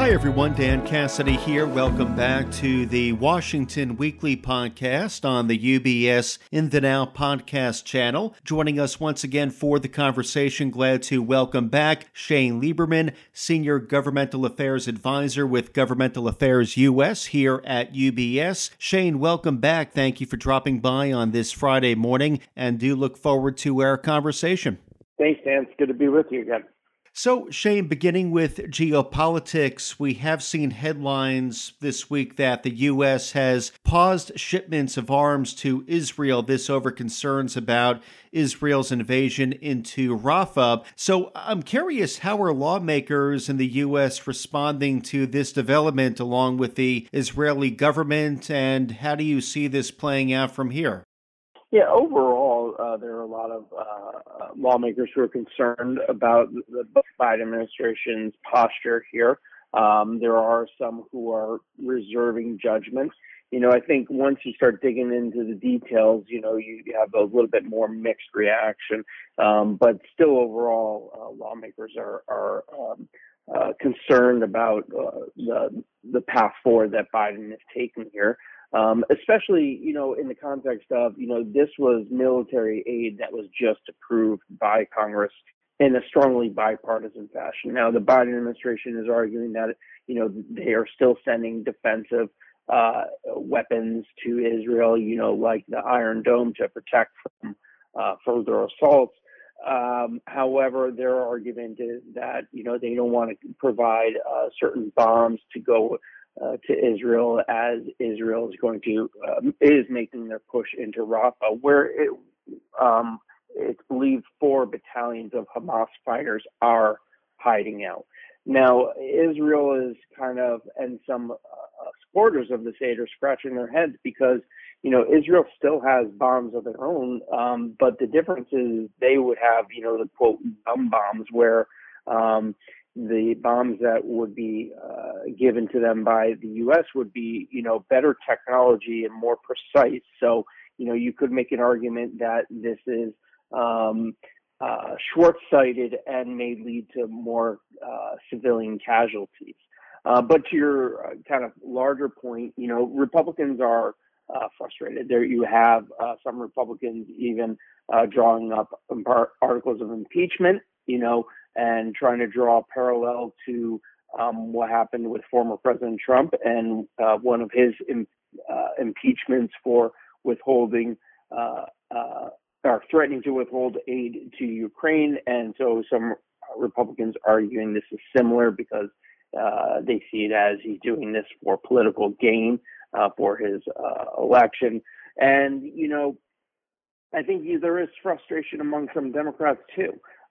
Hi, everyone. Dan Cassidy here. Welcome back to the Washington Weekly Podcast on the UBS In the Now podcast channel. Joining us once again for the conversation, glad to welcome back Shane Lieberman, Senior Governmental Affairs Advisor with Governmental Affairs US here at UBS. Shane, welcome back. Thank you for dropping by on this Friday morning, and do look forward to our conversation. Thanks, Dan. It's good to be with you again. So, Shane, beginning with geopolitics, we have seen headlines this week that the U.S. has paused shipments of arms to Israel, this over concerns about Israel's invasion into Rafah. So I'm curious, how are lawmakers in the U.S. responding to this development along with the Israeli government, and how do you see this playing out from here? Yeah, overall, there are a lot of lawmakers who are concerned about the Biden administration's posture here. There are some who are reserving judgment. I think once you start digging into the details, you have a little bit more mixed reaction. But still, overall, lawmakers are concerned about the path forward that Biden is taking here. Especially, in the context of, this was military aid that was just approved by Congress in a strongly bipartisan fashion. Now, the Biden administration is arguing that, they are still sending defensive weapons to Israel, like the Iron Dome to protect from further assaults. However, their argument is that, they don't want to provide certain bombs to go to Israel, as Israel is making their push into Rafah, where it's believed 4 battalions of Hamas fighters are hiding out. Now, Israel is and some supporters of this aid are scratching their heads because, Israel still has bombs of their own, but the difference is they would have, the quote dumb bombs where the bombs that would be given to them by the U.S. would be, better technology and more precise. So, you could make an argument that this is short-sighted and may lead to more civilian casualties. But to your kind of larger point, Republicans are frustrated. There you have some Republicans even drawing up articles of impeachment, and trying to draw a parallel to what happened with former President Trump and one of his impeachments for withholding or threatening to withhold aid to Ukraine. And so some Republicans arguing this is similar because they see it as he's doing this for political gain for his election. And, I think there is frustration among some Democrats too.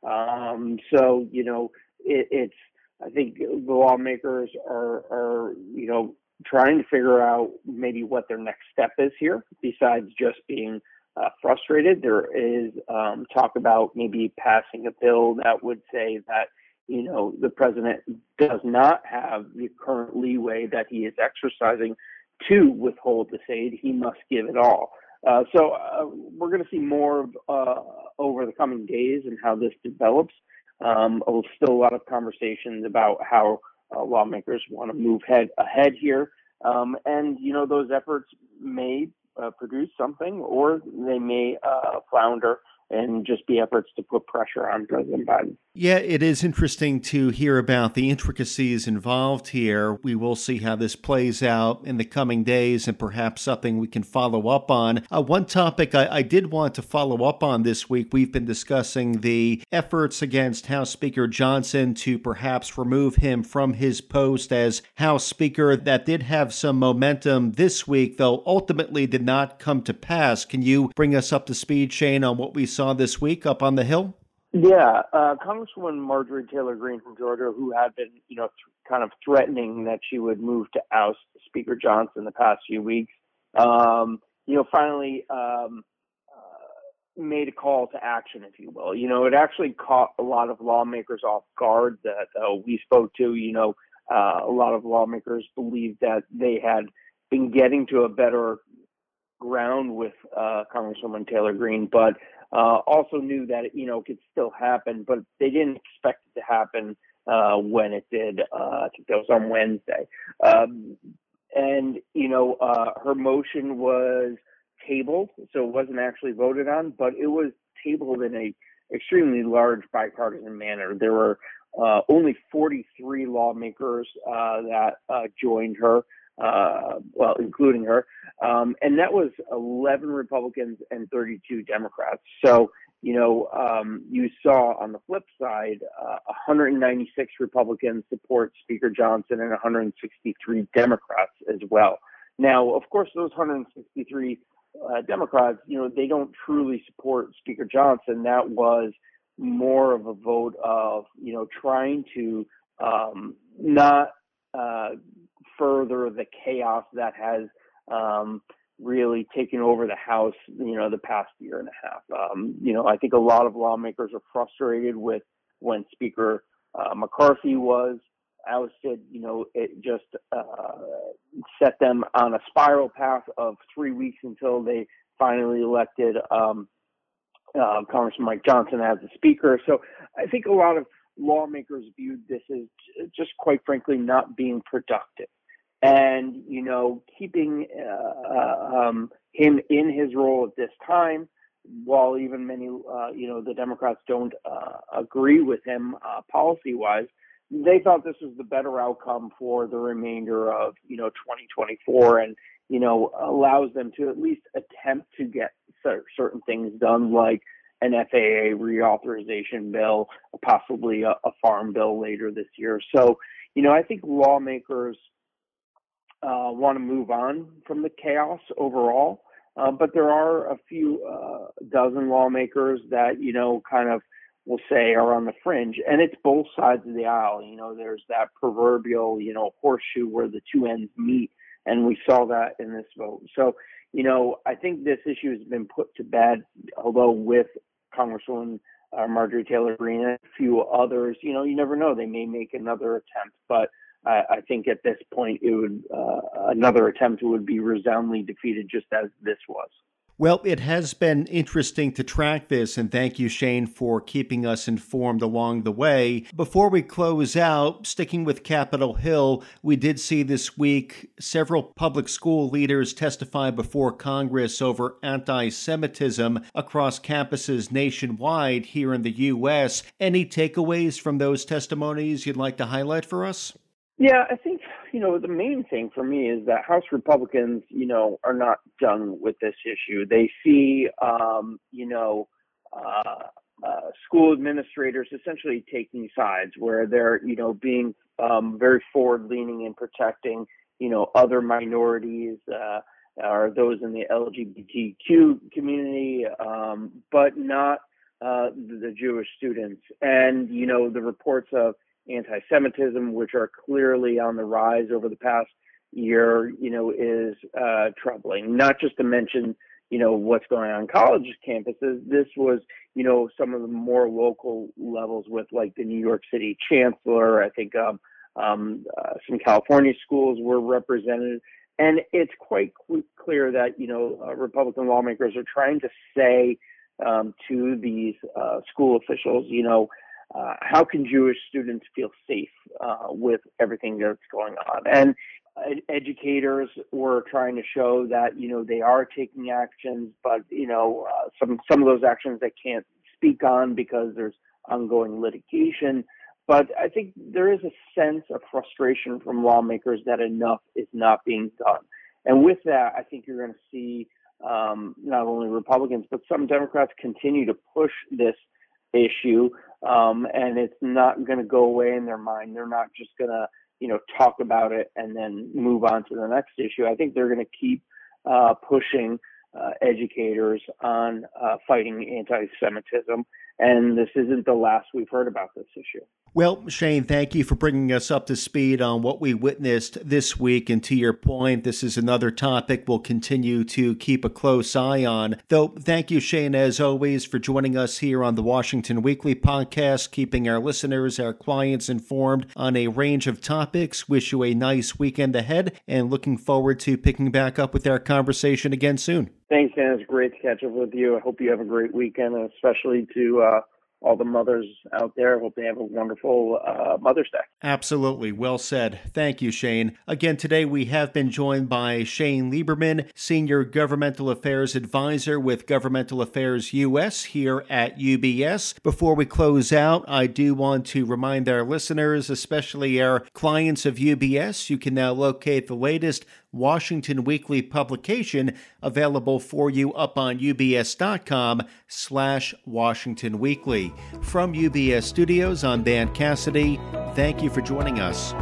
So, it's, I think the lawmakers are, trying to figure out maybe what their next step is here, besides just being frustrated. There is talk about maybe passing a bill that would say that, the president does not have the current leeway that he is exercising to withhold this aid. He must give it all. So we're going to see more over the coming days and how this develops. Still a lot of conversations about how lawmakers want to move ahead here. And, those efforts may produce something, or they may flounder and just be efforts to put pressure on President Biden. Yeah, it is interesting to hear about the intricacies involved here. We will see how this plays out in the coming days and perhaps something we can follow up on. One topic I did want to follow up on this week, we've been discussing the efforts against House Speaker Johnson to perhaps remove him from his post as House Speaker. That did have some momentum this week, though ultimately did not come to pass. Can you bring us up to speed, Shane, on what we saw this week up on the Hill? Yeah, Congresswoman Marjorie Taylor Greene from Georgia, who had been, kind of threatening that she would move to oust Speaker Johnson the past few weeks, finally made a call to action, if you will. It actually caught a lot of lawmakers off guard that we spoke to. A lot of lawmakers believed that they had been getting to a better ground with Congresswoman Taylor Greene, but also knew that it could still happen, but they didn't expect it to happen when it did. I think that was on Wednesday. And, her motion was tabled, so it wasn't actually voted on, but it was tabled in a extremely large bipartisan manner. There were only 43 lawmakers that joined her, including her, and that was 11 Republicans and 32 Democrats. So, you saw on the flip side, 196 Republicans support Speaker Johnson and 163 Democrats as well. Now, of course, those 163 Democrats, they don't truly support Speaker Johnson. That was more of a vote of, trying to not further the chaos that has really taken over the House, the past year and a half. I think a lot of lawmakers are frustrated with when Speaker McCarthy was ousted. It just set them on a spiral path of 3 weeks until they finally elected Congressman Mike Johnson as the Speaker. So I think a lot of lawmakers viewed this as just, quite frankly, not being productive. And, keeping him in his role at this time, while even many, the Democrats don't agree with him policy-wise, they thought this was the better outcome for the remainder of, 2024 and, allows them to at least attempt to get certain things done, like an FAA reauthorization bill, possibly a farm bill later this year. So, I think lawmakers want to move on from the chaos overall, but there are a few dozen lawmakers that, kind of, we'll say, are on the fringe, and it's both sides of the aisle. There's that proverbial, horseshoe where the two ends meet, and we saw that in this vote. So, I think this issue has been put to bed, although with Congresswoman Marjorie Taylor Greene and a few others, you never know, they may make another attempt, but I think at this point, it would another attempt would be resoundingly defeated, just as this was. Well, it has been interesting to track this, and thank you, Shane, for keeping us informed along the way. Before we close out, sticking with Capitol Hill, we did see this week several public school leaders testify before Congress over anti-Semitism across campuses nationwide here in the U.S. Any takeaways from those testimonies you'd like to highlight for us? Yeah, I think, the main thing for me is that House Republicans, are not done with this issue. They see, school administrators essentially taking sides where they're, being very forward-leaning in protecting, other minorities or those in the LGBTQ community, but not the Jewish students. And, the reports of anti-Semitism, which are clearly on the rise over the past year, is troubling. Not just to mention, what's going on college campuses. This was, some of the more local levels with like the New York City chancellor. I think some California schools were represented. And it's quite clear that, Republican lawmakers are trying to say to these school officials, how can Jewish students feel safe with everything that's going on? And educators were trying to show that, they are taking actions, but, some of those actions they can't speak on because there's ongoing litigation. But I think there is a sense of frustration from lawmakers that enough is not being done. And with that, I think you're going to see not only Republicans, but some Democrats continue to push this issue, and it's not going to go away in their mind. They're not just going to, talk about it and then move on to the next issue. I think they're going to keep pushing educators on fighting anti-Semitism, and this isn't the last we've heard about this issue. Well, Shane, thank you for bringing us up to speed on what we witnessed this week. And to your point, this is another topic we'll continue to keep a close eye on. Though, thank you, Shane, as always, for joining us here on the Washington Weekly podcast, keeping our listeners, our clients informed on a range of topics. Wish you a nice weekend ahead and looking forward to picking back up with our conversation again soon. Thanks, Dan. It's great to catch up with you. I hope you have a great weekend, and especially to all the mothers out there. Hope they have a wonderful Mother's Day. Absolutely. Well said. Thank you, Shane. Again, today we have been joined by Shane Lieberman, Senior Governmental Affairs Advisor with Governmental Affairs US here at UBS. Before we close out, I do want to remind our listeners, especially our clients of UBS, you can now locate the latest Washington Weekly publication available for you up on ubs.com/Washington Weekly. From UBS Studios, I'm Dan Cassidy. Thank you for joining us.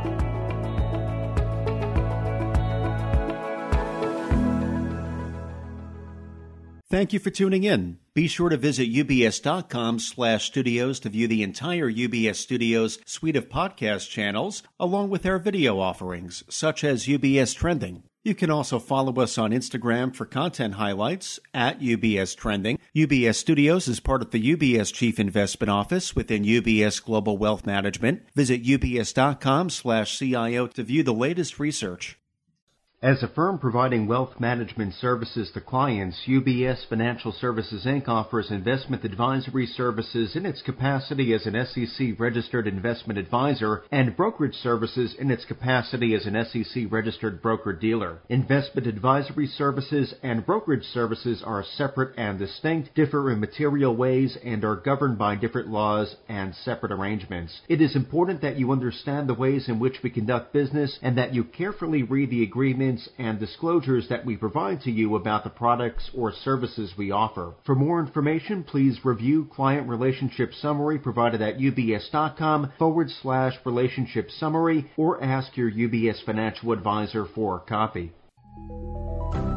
Thank you for tuning in. Be sure to visit ubs.com/studios to view the entire UBS Studios suite of podcast channels, along with our video offerings, such as UBS Trending. You can also follow us on Instagram for content highlights at UBS Trending. UBS Studios is part of the UBS Chief Investment Office within UBS Global Wealth Management. Visit ubs.com/CIO to view the latest research. As a firm providing wealth management services to clients, UBS Financial Services, Inc. offers investment advisory services in its capacity as an SEC-registered investment advisor and brokerage services in its capacity as an SEC-registered broker-dealer. Investment advisory services and brokerage services are separate and distinct, differ in material ways, and are governed by different laws and separate arrangements. It is important that you understand the ways in which we conduct business and that you carefully read the agreements and disclosures that we provide to you about the products or services we offer. For more information, please review Client Relationship Summary provided at ubs.com/relationship summary or ask your UBS financial advisor for a copy.